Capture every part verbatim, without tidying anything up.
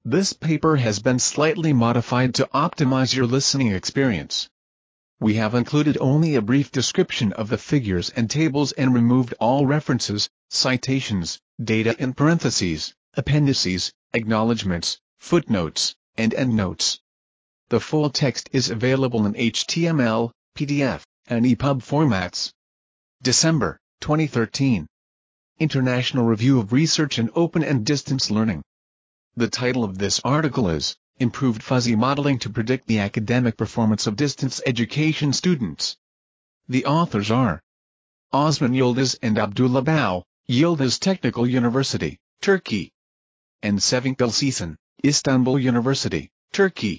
This paper has been slightly modified to optimize your listening experience. We have included only a brief description of the figures and tables and removed all references, citations, data in parentheses, appendices, acknowledgments, footnotes, and endnotes. The full text is available in H T M L, P D F, and E P U B formats. December twenty thirteen. International Review of Research in Open and Distance Learning. The title of this article is, Improved Fuzzy Modeling to Predict the Academic Performance of Distance Education Students. The authors are Osman Yildiz and Abdullah Bao, Yildiz Technical University, Turkey, and Sevinç Gülsesin, Istanbul University, Turkey.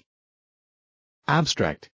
Abstract.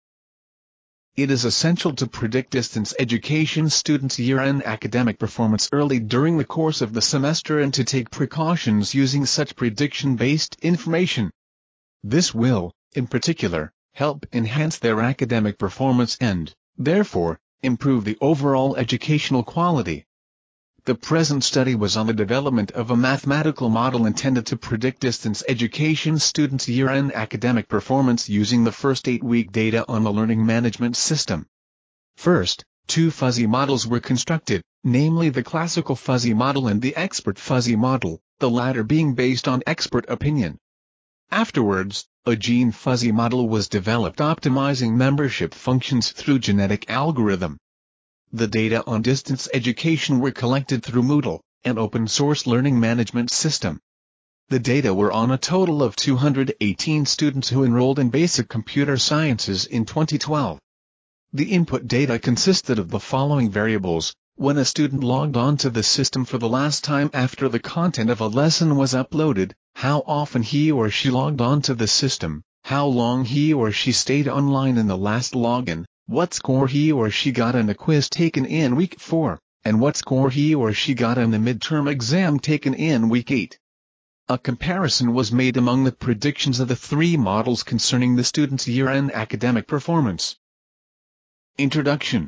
It is essential to predict distance education students' year-end academic performance early during the course of the semester and to take precautions using such prediction-based information. This will, in particular, help enhance their academic performance and, therefore, improve the overall educational quality. The present study was on the development of a mathematical model intended to predict distance education students' year-end academic performance using the first eight-week data on the learning management system. First, two fuzzy models were constructed, namely the classical fuzzy model and the expert fuzzy model, the latter being based on expert opinion. Afterwards, a gene fuzzy model was developed optimizing membership functions through genetic algorithm. The data on distance education were collected through Moodle, an open-source learning management system. The data were on a total of two hundred eighteen students who enrolled in basic computer sciences in twenty twelve. The input data consisted of the following variables: when a student logged on to the system for the last time after the content of a lesson was uploaded, how often he or she logged on to the system, how long he or she stayed online in the last login, what score he or she got in a quiz taken in week four, and what score he or she got in the midterm exam taken in week eight. A comparison was made among the predictions of the three models concerning the student's year-end academic performance. Introduction.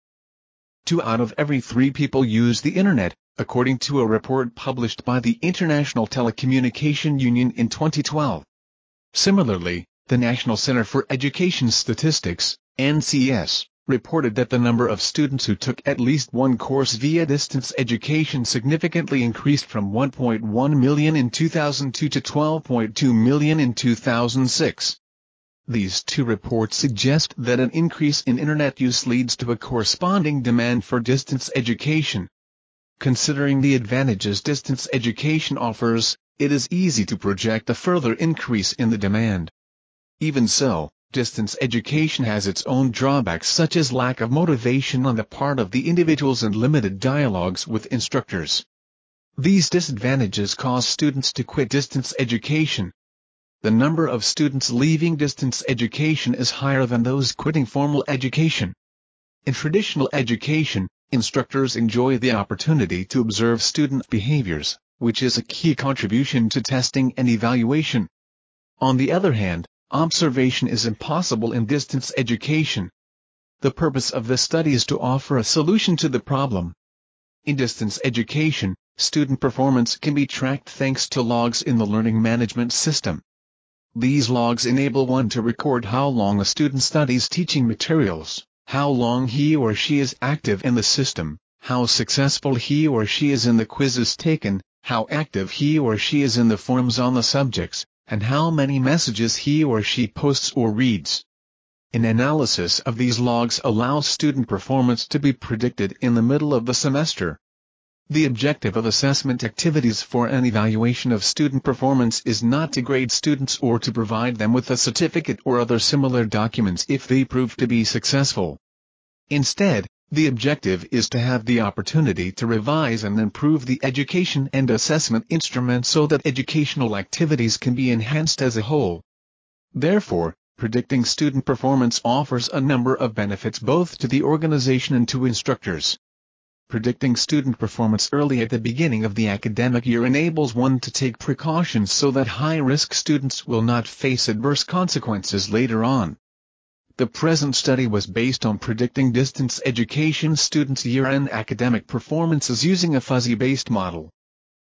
Two out of every three people use the Internet, according to a report published by the International Telecommunication Union in twenty twelve. Similarly, the National Center for Education Statistics, N C S, reported that the number of students who took at least one course via distance education significantly increased from one point one million in two thousand two to twelve point two million in two thousand six. These two reports suggest that an increase in Internet use leads to a corresponding demand for distance education. Considering the advantages distance education offers, it is easy to project a further increase in the demand. Even so, distance education has its own drawbacks such as lack of motivation on the part of the individuals and limited dialogues with instructors. These disadvantages cause students to quit distance education. The number of students leaving distance education is higher than those quitting formal education. In traditional education, instructors enjoy the opportunity to observe student behaviors, which is a key contribution to testing and evaluation. On the other hand, observation is impossible in distance education. The purpose of this study is to offer a solution to the problem. In distance education, student performance can be tracked thanks to logs in the learning management system. These logs enable one to record how long a student studies teaching materials, how long he or she is active in the system, how successful he or she is in the quizzes taken, how active he or she is in the forums on the subjects, and how many messages he or she posts or reads. An analysis of these logs allows student performance to be predicted in the middle of the semester. The objective of assessment activities for an evaluation of student performance is not to grade students or to provide them with a certificate or other similar documents if they prove to be successful. Instead, the objective is to have the opportunity to revise and improve the education and assessment instrument so that educational activities can be enhanced as a whole. Therefore, predicting student performance offers a number of benefits both to the organization and to instructors. Predicting student performance early at the beginning of the academic year enables one to take precautions so that high-risk students will not face adverse consequences later on. The present study was based on predicting distance education students' year-end academic performances using a fuzzy-based model.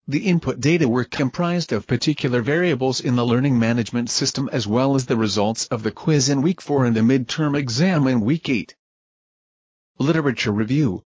The input data were comprised of particular variables in the learning management system as well as the results of the quiz in week four and the midterm exam in week eight. Literature review.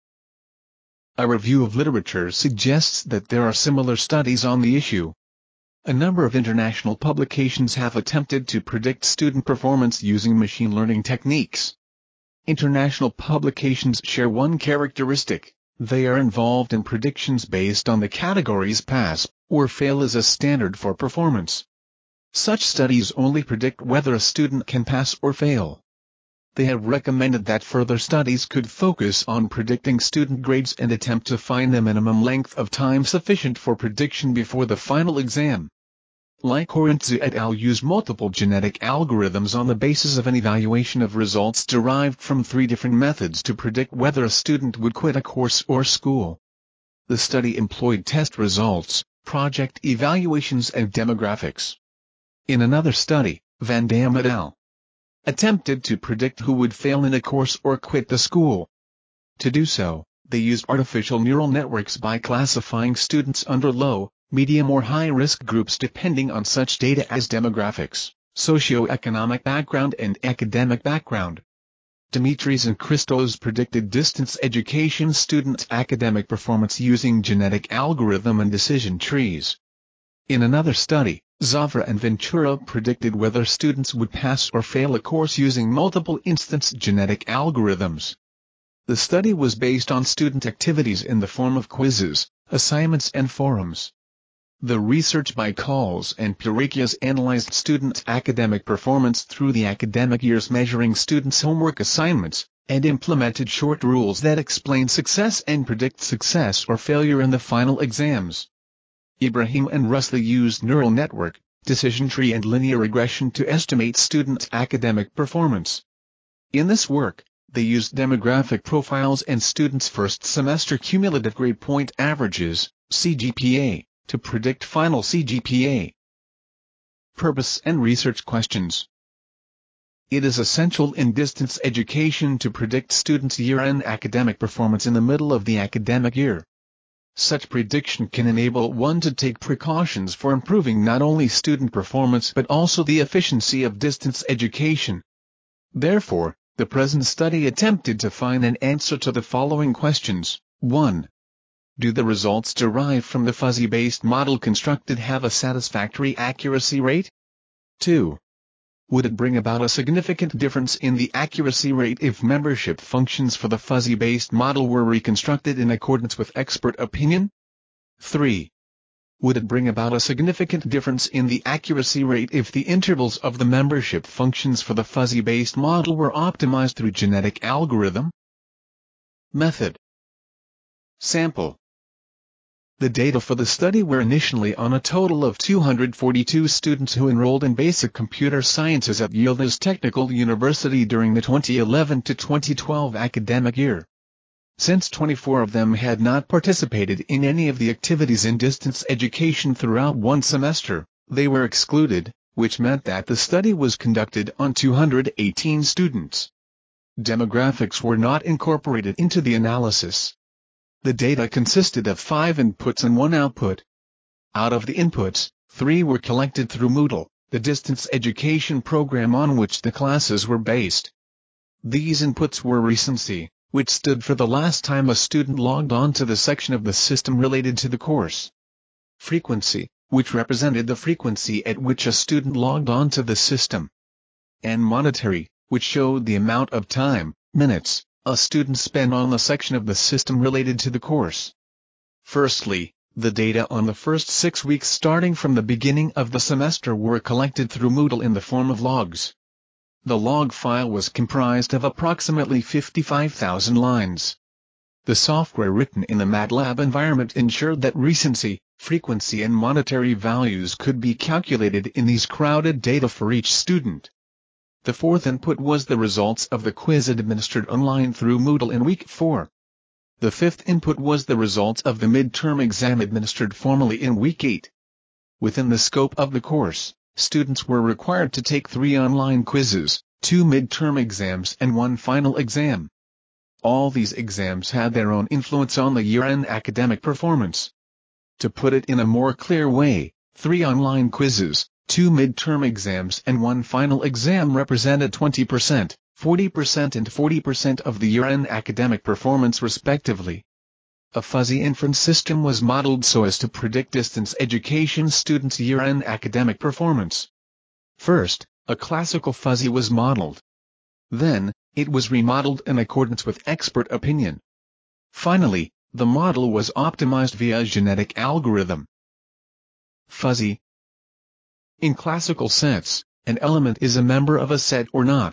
A review of literature suggests that there are similar studies on the issue. A number of international publications have attempted to predict student performance using machine learning techniques. International publications share one characteristic: they are involved in predictions based on the categories pass or fail as a standard for performance. Such studies only predict whether a student can pass or fail. They have recommended that further studies could focus on predicting student grades and attempt to find the minimum length of time sufficient for prediction before the final exam. Lycorentzu et al. Use multiple genetic algorithms on the basis of an evaluation of results derived from three different methods to predict whether a student would quit a course or school. The study employed test results, project evaluations and demographics. In another study, Van Dam et al. Attempted to predict who would fail in a course or quit the school. To do so, they used artificial neural networks by classifying students under low, medium or high-risk groups depending on such data as demographics, socioeconomic background and academic background. Dimitris and Christos predicted distance education students' academic performance using genetic algorithm and decision trees. In another study, Zavra and Ventura predicted whether students would pass or fail a course using multiple instance genetic algorithms. The study was based on student activities in the form of quizzes, assignments and forums. The research by Calls and Purakias analyzed students' academic performance through the academic years, measuring students' homework assignments, and implemented short rules that explain success and predict success or failure in the final exams. Ibrahim and Rusli used neural network, decision tree and linear regression to estimate students' academic performance. In this work, they used demographic profiles and students' first semester cumulative grade point averages, C G P A, to predict final C G P A. Purpose and research questions. It is essential in distance education to predict students' year-end academic performance in the middle of the academic year. Such prediction can enable one to take precautions for improving not only student performance but also the efficiency of distance education. Therefore, the present study attempted to find an answer to the following questions. one. Do the results derived from the fuzzy-based model constructed have a satisfactory accuracy rate? two. Would it bring about a significant difference in the accuracy rate if membership functions for the fuzzy-based model were reconstructed in accordance with expert opinion? three. Would it bring about a significant difference in the accuracy rate if the intervals of the membership functions for the fuzzy-based model were optimized through genetic algorithm? Method. Sample. The data for the study were initially on a total of two hundred forty-two students who enrolled in basic computer sciences at Yildiz Technical University during the twenty eleven to twenty twelve academic year. Since twenty-four of them had not participated in any of the activities in distance education throughout one semester, they were excluded, which meant that the study was conducted on two hundred eighteen students. Demographics were not incorporated into the analysis. The data consisted of five inputs and one output. Out of the inputs, three were collected through Moodle, the distance education program on which the classes were based. These inputs were recency, which stood for the last time a student logged on to the section of the system related to the course. Frequency, which represented the frequency at which a student logged on to the system. And monetary, which showed the amount of time, minutes, a student spent on the section of the system related to the course. Firstly, the data on the first six weeks starting from the beginning of the semester were collected through Moodle in the form of logs. The log file was comprised of approximately fifty-five thousand lines. The software written in the MATLAB environment ensured that recency, frequency and monetary values could be calculated in these crowded data for each student. The fourth input was the results of the quiz administered online through Moodle in week four. The fifth input was the results of the midterm exam administered formally in week eight. Within the scope of the course, students were required to take three online quizzes, two midterm exams and one final exam. All these exams had their own influence on the year-end academic performance. To put it in a more clear way, three online quizzes, two midterm exams and one final exam represented twenty percent, forty percent and forty percent of the year-end academic performance respectively. A fuzzy inference system was modeled so as to predict distance education students' year-end academic performance. First, a classical fuzzy was modeled. Then, it was remodeled in accordance with expert opinion. Finally, the model was optimized via a genetic algorithm. Fuzzy. In classical sense, an element is a member of a set or not.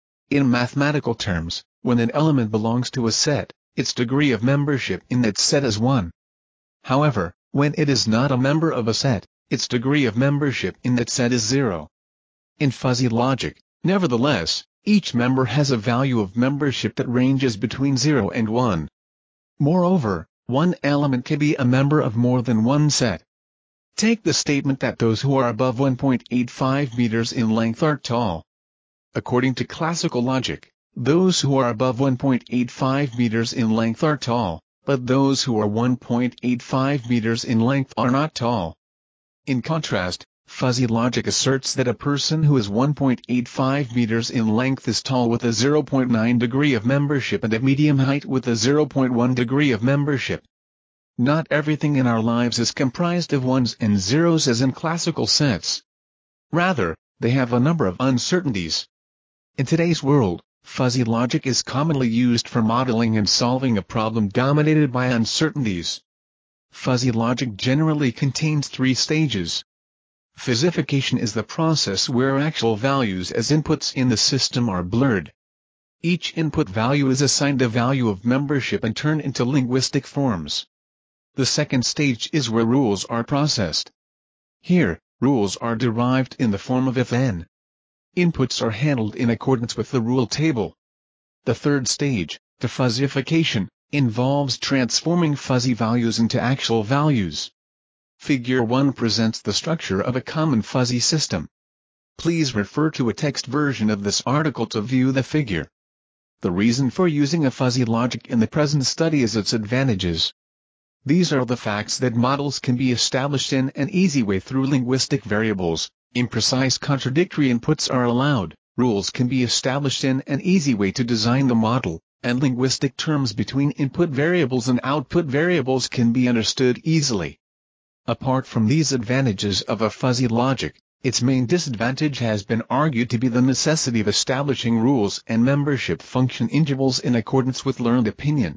In mathematical terms, when an element belongs to a set, its degree of membership in that set is one. However, when it is not a member of a set, its degree of membership in that set is zero. In fuzzy logic, nevertheless, each member has a value of membership that ranges between zero and one. Moreover, one element can be a member of more than one set. Take the statement that those who are above one point eight five meters in length are tall. According to classical logic, those who are above one point eight five meters in length are tall, but those who are one point eight five meters in length are not tall. In contrast, fuzzy logic asserts that a person who is one point eight five meters in length is tall with a zero point nine degree of membership and a medium height with a zero point one degree of membership. Not everything in our lives is comprised of ones and zeros as in classical sense. Rather, they have a number of uncertainties. In today's world, fuzzy logic is commonly used for modeling and solving a problem dominated by uncertainties. Fuzzy logic generally contains three stages. Fuzzification is the process where actual values as inputs in the system are blurred. Each input value is assigned a value of membership and turned into linguistic forms. The second stage is where rules are processed. Here, rules are derived in the form of if-then. Inputs are handled in accordance with the rule table. The third stage, defuzzification, involves transforming fuzzy values into actual values. Figure one presents the structure of a common fuzzy system. Please refer to a text version of this article to view the figure. The reason for using a fuzzy logic in the present study is its advantages. These are the facts that models can be established in an easy way through linguistic variables, imprecise contradictory inputs are allowed, rules can be established in an easy way to design the model, and linguistic terms between input variables and output variables can be understood easily. Apart from these advantages of a fuzzy logic, its main disadvantage has been argued to be the necessity of establishing rules and membership function intervals in accordance with learned opinion.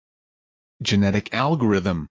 Genetic algorithm.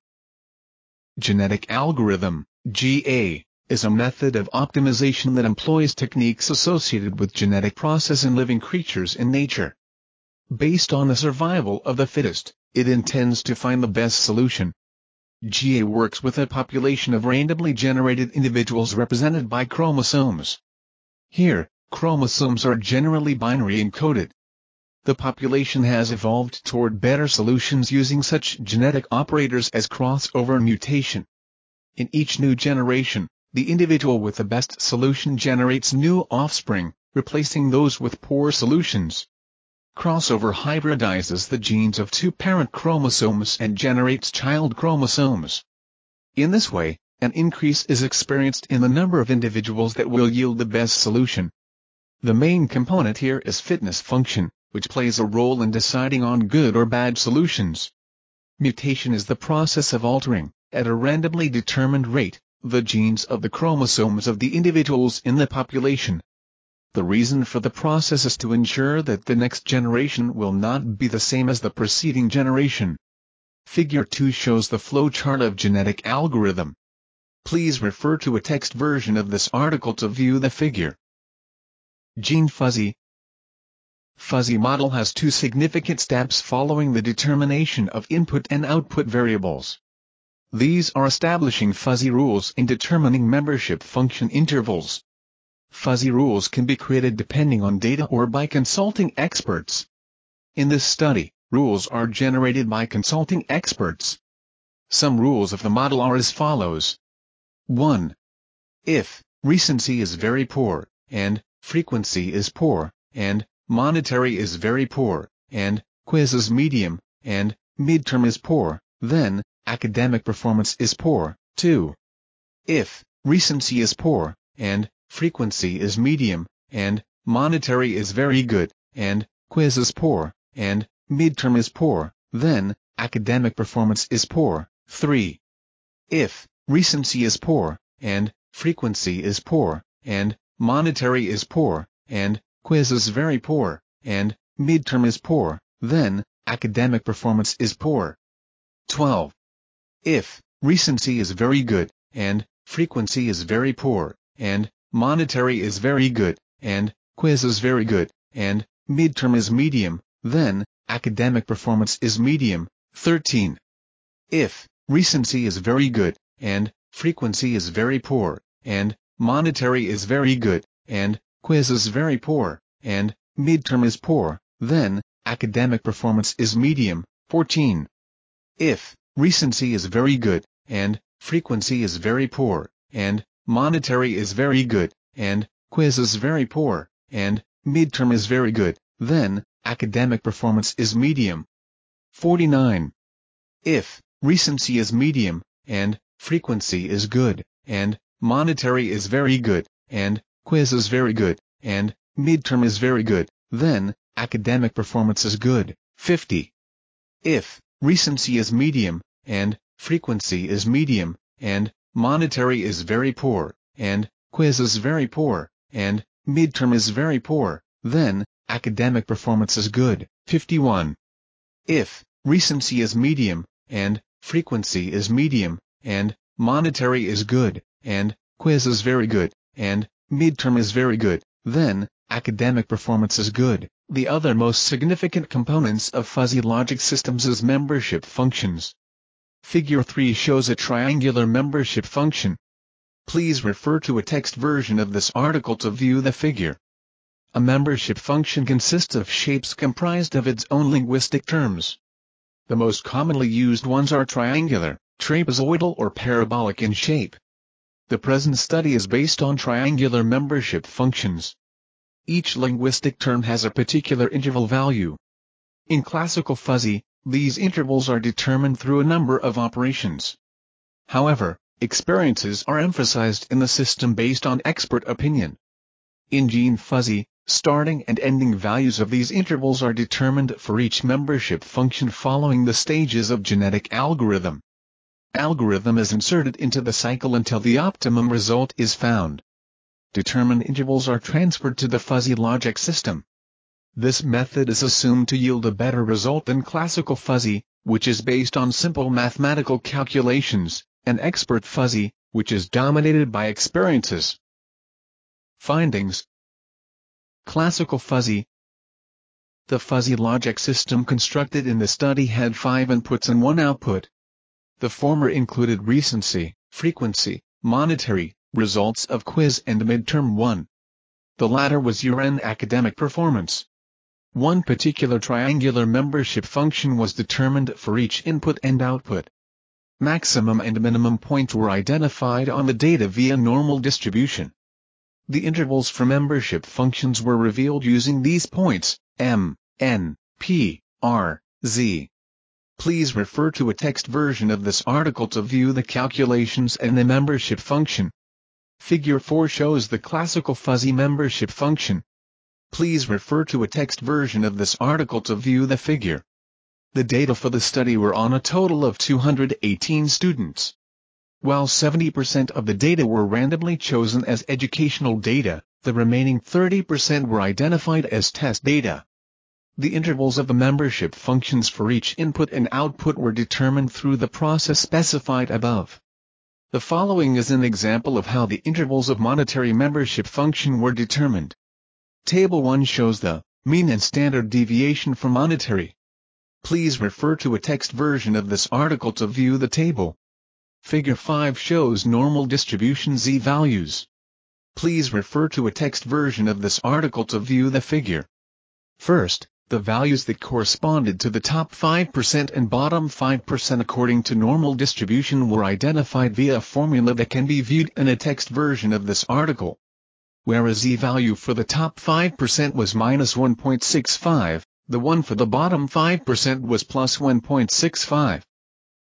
Genetic algorithm, G A, is a method of optimization that employs techniques associated with genetic process in living creatures in nature. Based on the survival of the fittest, it intends to find the best solution. G A works with a population of randomly generated individuals represented by chromosomes. Here, chromosomes are generally binary encoded. The population has evolved toward better solutions using such genetic operators as crossover and mutation. In each new generation, the individual with the best solution generates new offspring, replacing those with poor solutions. Crossover hybridizes the genes of two parent chromosomes and generates child chromosomes. In this way, an increase is experienced in the number of individuals that will yield the best solution. The main component here is fitness function, which plays a role in deciding on good or bad solutions. Mutation is the process of altering, at a randomly determined rate, the genes of the chromosomes of the individuals in the population. The reason for the process is to ensure that the next generation will not be the same as the preceding generation. Figure two shows the flowchart of genetic algorithm. Please refer to a text version of this article to view the figure. Gene fuzzy. Fuzzy model has two significant steps following the determination of input and output variables. These are establishing fuzzy rules and determining membership function intervals. Fuzzy rules can be created depending on data or by consulting experts. In this study, rules are generated by consulting experts. Some rules of the model are as follows. one. If recency is very poor, and frequency is poor, and monetary is very poor, and quiz is medium, and midterm is poor, then academic performance is poor. two. If recency is poor, and frequency is medium, and monetary is very good, and quiz is poor, and midterm is poor, then academic performance is poor. three. If recency is poor, and frequency is poor, and monetary is poor, and quiz is very poor, and midterm is poor, then academic performance is poor. twelve. If recency is very good, and frequency is very poor, and monetary is very good, and quiz is very good, and midterm is medium, then academic performance is medium. thirteen. If recency is very good, and frequency is very poor, and monetary is very good, and quiz is very poor, and midterm is poor, then academic performance is medium. fourteen. If recency is very good, and frequency is very poor, and monetary is very good, and quiz is very poor, and midterm is very good, then academic performance is medium. forty-nine. If recency is medium, and frequency is good, and monetary is very good, and quiz is very good, and midterm is very good, then academic performance is good. fifty. If recency is medium, and frequency is medium, and monetary is very poor, and quiz is very poor, and midterm is very poor, then academic performance is good. fifty-one. If recency is medium, and frequency is medium, and monetary is good, and quiz is very good, and midterm is very good, then academic performance is good. The other most significant components of fuzzy logic systems is membership functions. Figure three shows a triangular membership function. Please refer to a text version of this article to view the figure. A membership function consists of shapes comprised of its own linguistic terms. The most commonly used ones are triangular, trapezoidal or parabolic in shape. The present study is based on triangular membership functions. Each linguistic term has a particular interval value. In classical fuzzy, these intervals are determined through a number of operations. However, experiences are emphasized in the system based on expert opinion. In gene fuzzy, starting and ending values of these intervals are determined for each membership function following the stages of genetic algorithm. Algorithm is inserted into the cycle until the optimum result is found. Determined intervals are transferred to the fuzzy logic system. This method is assumed to yield a better result than classical fuzzy, which is based on simple mathematical calculations, and expert fuzzy, which is dominated by experiences. Findings. Classical fuzzy. The fuzzy logic system constructed in the study had five inputs and one output. The former included recency, frequency, monetary, results of quiz and midterm one. The latter was year-end academic performance. One particular triangular membership function was determined for each input and output. Maximum and minimum points were identified on the data via normal distribution. The intervals for membership functions were revealed using these points, M, N, P, R, Z. Please refer to a text version of this article to view the calculations and the membership function. Figure four shows the classical fuzzy membership function. Please refer to a text version of this article to view the figure. The data for the study were on a total of two hundred eighteen students. While seventy percent of the data were randomly chosen as educational data, the remaining thirty percent were identified as test data. The intervals of the membership functions for each input and output were determined through the process specified above. The following is an example of how the intervals of monetary membership function were determined. Table one shows the mean and standard deviation for monetary. Please refer to a text version of this article to view the table. Figure five shows normal distribution z-values. Please refer to a text version of this article to view the figure. First, the values that corresponded to the top five percent and bottom five percent according to normal distribution were identified via a formula that can be viewed in a text version of this article. Whereas z-value for the top five percent was minus one point six five, the one for the bottom five percent was plus one point six five.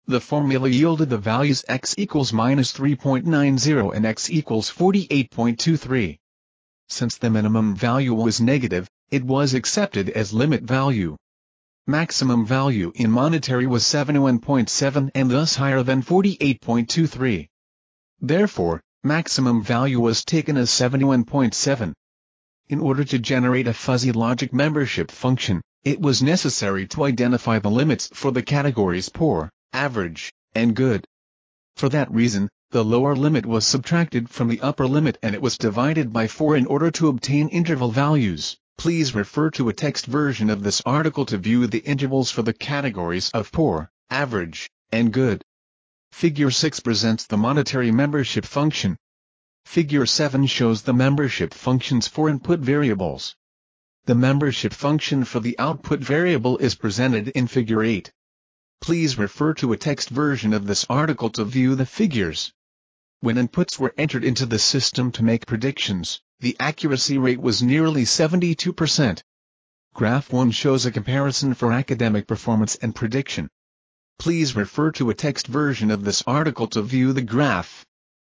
The formula yielded the values x equals minus three point nine zero and x equals forty-eight point two three. Since the minimum value was negative, it was accepted as limit value. Maximum value in monetary was seventy-one point seven and thus higher than forty-eight point two three. Therefore, maximum value was taken as seventy-one point seven. In order to generate a fuzzy logic membership function, it was necessary to identify the limits for the categories poor, average, and good. For that reason, the lower limit was subtracted from the upper limit and it was divided by four in order to obtain interval values. Please refer to a text version of this article to view the intervals for the categories of poor, average, and good. Figure six presents the monetary membership function. Figure seven shows the membership functions for input variables. The membership function for the output variable is presented in Figure eight. Please refer to a text version of this article to view the figures. When inputs were entered into the system to make predictions, the accuracy rate was nearly seventy-two percent. Graph one shows a comparison for academic performance and prediction. Please refer to a text version of this article to view the graph.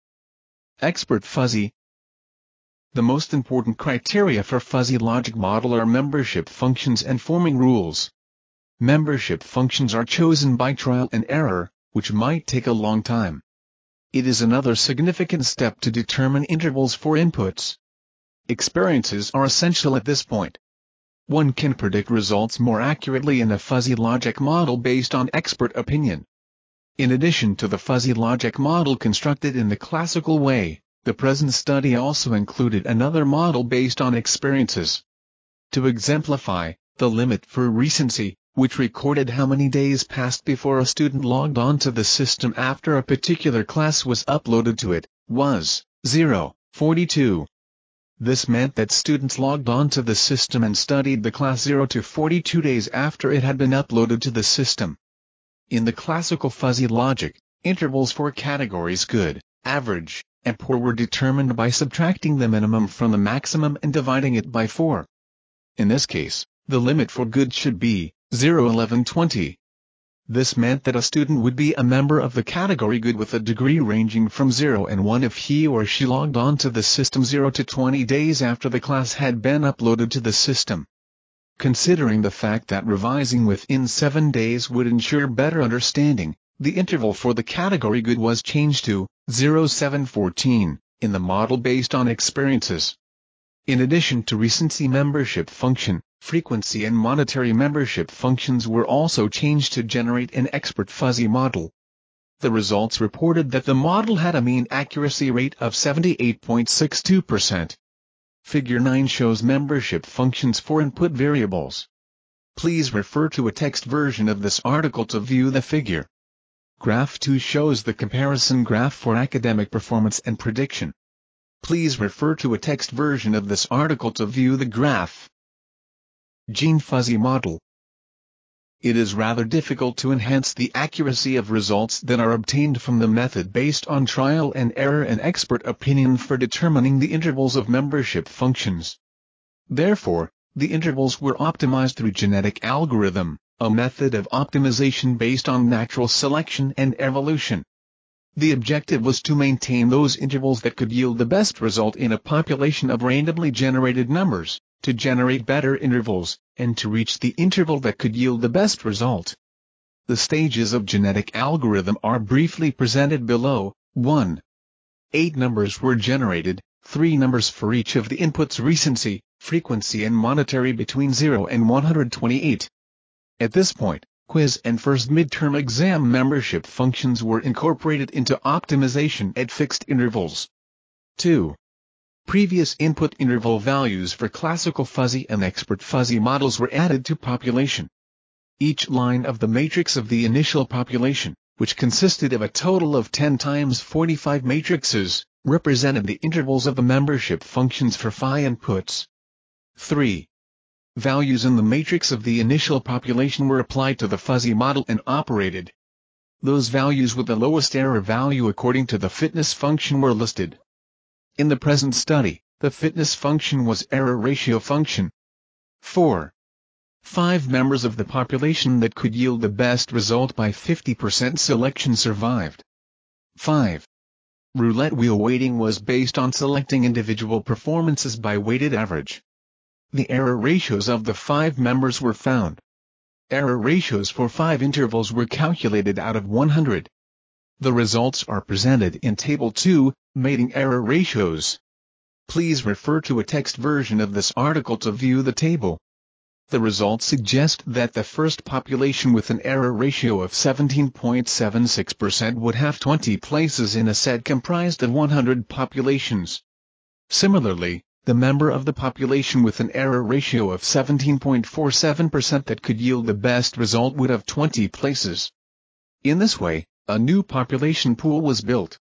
Expert fuzzy. The most important criteria for fuzzy logic model are membership functions and forming rules. Membership functions are chosen by trial and error, which might take a long time. It is another significant step to determine intervals for inputs. Experiences are essential at this point. One can predict results more accurately in a fuzzy logic model based on expert opinion. In addition to the fuzzy logic model constructed in the classical way, the present study also included another model based on experiences. To exemplify, the limit for recency, which recorded how many days passed before a student logged on to the system after a particular class was uploaded to it, was zero point four two. This meant that students logged on to the system and studied the class zero to forty-two days after it had been uploaded to the system. In the classical fuzzy logic, intervals for categories good, average, and poor were determined by subtracting the minimum from the maximum and dividing it by four. In this case, the limit for good should be zero, eleven, twenty. This meant that a student would be a member of the category good with a degree ranging from zero and one if he or she logged on to the system zero to twenty days after the class had been uploaded to the system. Considering the fact that revising within seven days would ensure better understanding, the interval for the category good was changed to zero, seven, fourteen, in the model based on experiences. In addition to recency membership function, frequency and monetary membership functions were also changed to generate an expert fuzzy model. The results reported that the model had a mean accuracy rate of seventy-eight point six two percent. Figure nine shows membership functions for input variables. Please refer to a text version of this article to view the figure. Graph two shows the comparison graph for academic performance and prediction. Please refer to a text version of this article to view the graph. Gene fuzzy model. It is rather difficult to enhance the accuracy of results that are obtained from the method based on trial and error and expert opinion for determining the intervals of membership functions. Therefore, the intervals were optimized through genetic algorithm, a method of optimization based on natural selection and evolution. The objective was to maintain those intervals that could yield the best result in a population of randomly generated numbers, to generate better intervals, and to reach the interval that could yield the best result. The stages of genetic algorithm are briefly presented below. one. Eight numbers were generated, three numbers for each of the inputs recency, frequency and monetary between zero and one hundred twenty-eight. At this point, quiz and first midterm exam membership functions were incorporated into optimization at fixed intervals. two. Previous input interval values for classical fuzzy and expert fuzzy models were added to population. Each line of the matrix of the initial population, which consisted of a total of ten times forty-five matrices, represented the intervals of the membership functions for phi inputs. three. Values in the matrix of the initial population were applied to the fuzzy model and operated. Those values with the lowest error value according to the fitness function were listed. In the present study, the fitness function was error ratio function. four. Five members of the population that could yield the best result by fifty percent selection survived. five. Roulette wheel weighting was based on selecting individual performances by weighted average. The error ratios of the five members were found. Error ratios for five intervals were calculated out of one hundred. The results are presented in Table two, Mating Error Ratios. Please refer to a text version of this article to view the table. The results suggest that the first population with an error ratio of seventeen point seven six percent would have twenty places in a set comprised of one hundred populations. Similarly, the member of the population with an error ratio of seventeen point four seven percent that could yield the best result would have twenty places. In this way, a new population pool was built.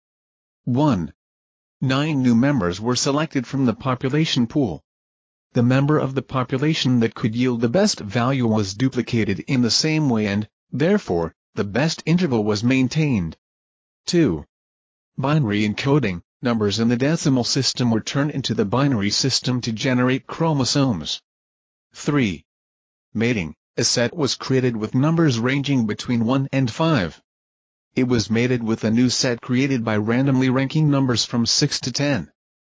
one. Nine new members were selected from the population pool. The member of the population that could yield the best value was duplicated in the same way and, therefore, the best interval was maintained. two. Binary encoding. Numbers in the decimal system were turned into the binary system to generate chromosomes. three. Mating. A set was created with numbers ranging between one and five. It was mated with a new set created by randomly ranking numbers from six to ten.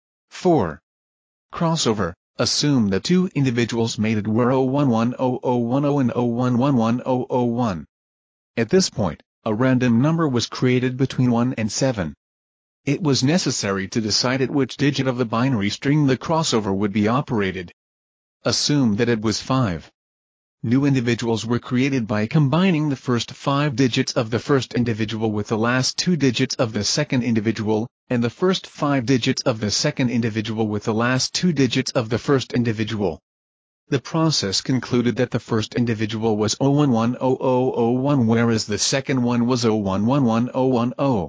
four. Crossover. Assume that two individuals mated were zero one one zero zero one zero and zero one one one zero zero one. At this point, a random number was created between one and seven. It was necessary to decide at which digit of the binary string the crossover would be operated. Assume that it was five. New individuals were created by combining the first five digits of the first individual with the last two digits of the second individual, and the first five digits of the second individual with the last two digits of the first individual. The process concluded that the first individual was zero one one zero zero zero one whereas the second one was zero one one one zero one zero.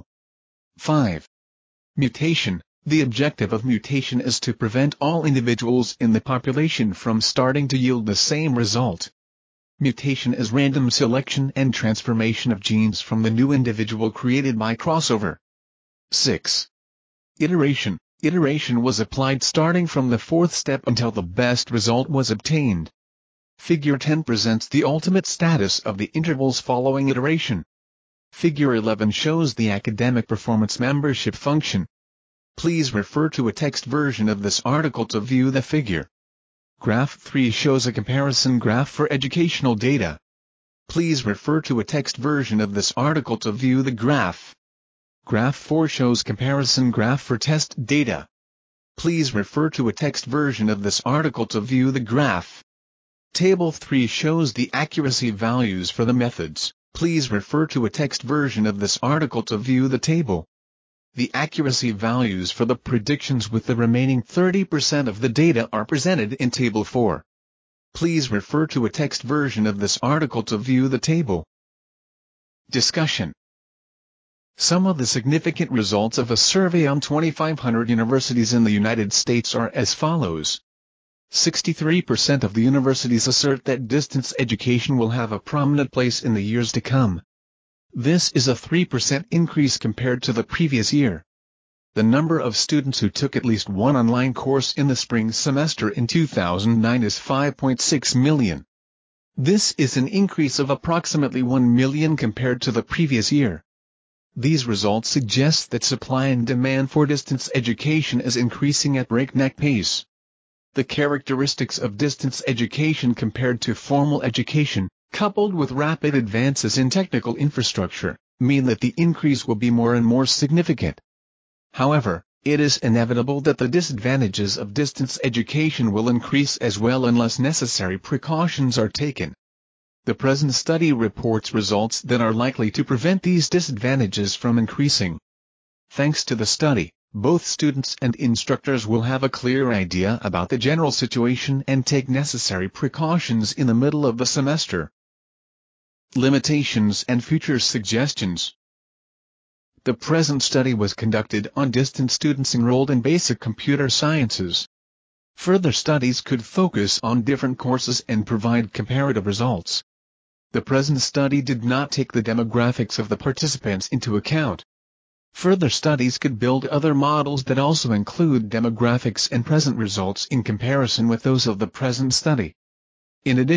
five. Mutation. The objective of mutation is to prevent all individuals in the population from starting to yield the same result. Mutation is random selection and transformation of genes from the new individual created by crossover. six. Iteration. Iteration was applied starting from the fourth step until the best result was obtained. Figure ten presents the ultimate status of the intervals following iteration. Figure eleven shows the academic performance membership function. Please refer to a text version of this article to view the figure. Graph three shows a comparison graph for educational data. Please refer to a text version of this article to view the graph. Graph four shows comparison graph for test data. Please refer to a text version of this article to view the graph. Table three shows the accuracy values for the methods. Please refer to a text version of this article to view the table. The accuracy values for the predictions with the remaining thirty percent of the data are presented in Table four. Please refer to a text version of this article to view the table. Discussion. Some of the significant results of a survey on twenty-five hundred universities in the United States are as follows. sixty-three percent of the universities assert that distance education will have a prominent place in the years to come. This is a three percent increase compared to the previous year. The number of students who took at least one online course in the spring semester in two thousand nine is five point six million. This is an increase of approximately one million compared to the previous year. These results suggest that supply and demand for distance education is increasing at breakneck pace. The characteristics of distance education compared to formal education, coupled with rapid advances in technical infrastructure, mean that the increase will be more and more significant. However, it is inevitable that the disadvantages of distance education will increase as well unless necessary precautions are taken. The present study reports results that are likely to prevent these disadvantages from increasing. Thanks to the study, both students and instructors will have a clear idea about the general situation and take necessary precautions in the middle of the semester. Limitations and future suggestions. The present study was conducted on distance students enrolled in basic computer sciences. Further studies could focus on different courses and provide comparative results. The present study did not take the demographics of the participants into account. Further studies could build other models that also include demographics and present results in comparison with those of the present study. In addition,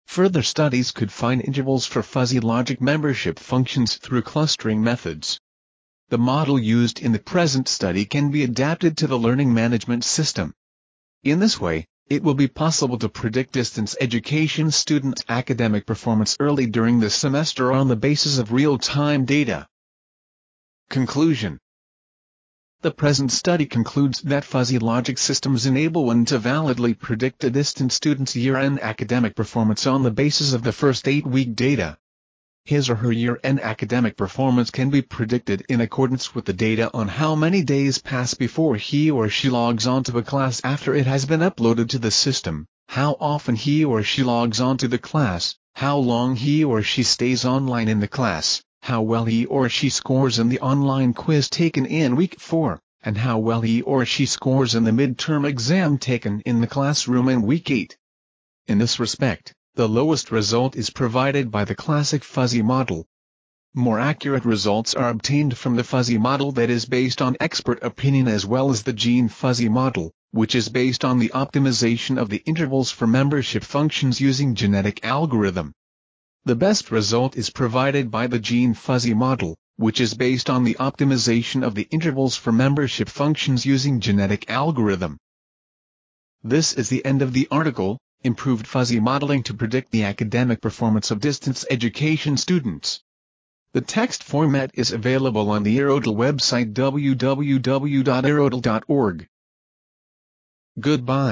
Further studies could find intervals for fuzzy logic membership functions through clustering methods. The model used in the present study can be adapted to the learning management system. In this way, it will be possible to predict distance education students' academic performance early during the semester on the basis of real-time data. Conclusion. The present study concludes that fuzzy logic systems enable one to validly predict a distant student's year-end academic performance on the basis of the first eight-week data. His or her year-end academic performance can be predicted in accordance with the data on how many days pass before he or she logs on to a class after it has been uploaded to the system, how often he or she logs on to the class, how long he or she stays online in the class, how well he or she scores in the online quiz taken in week four, and how well he or she scores in the midterm exam taken in the classroom in week eight. In this respect, the lowest result is provided by the classic fuzzy model. More accurate results are obtained from the fuzzy model that is based on expert opinion as well as the gene fuzzy model, which is based on the optimization of the intervals for membership functions using genetic algorithm. The best result is provided by the gene fuzzy model, which is based on the optimization of the intervals for membership functions using genetic algorithm. This is the end of the article. Improved fuzzy modeling to predict the academic performance of distance education students. The text format is available on the Aerodel website w w w dot aerodel dot org. Goodbye.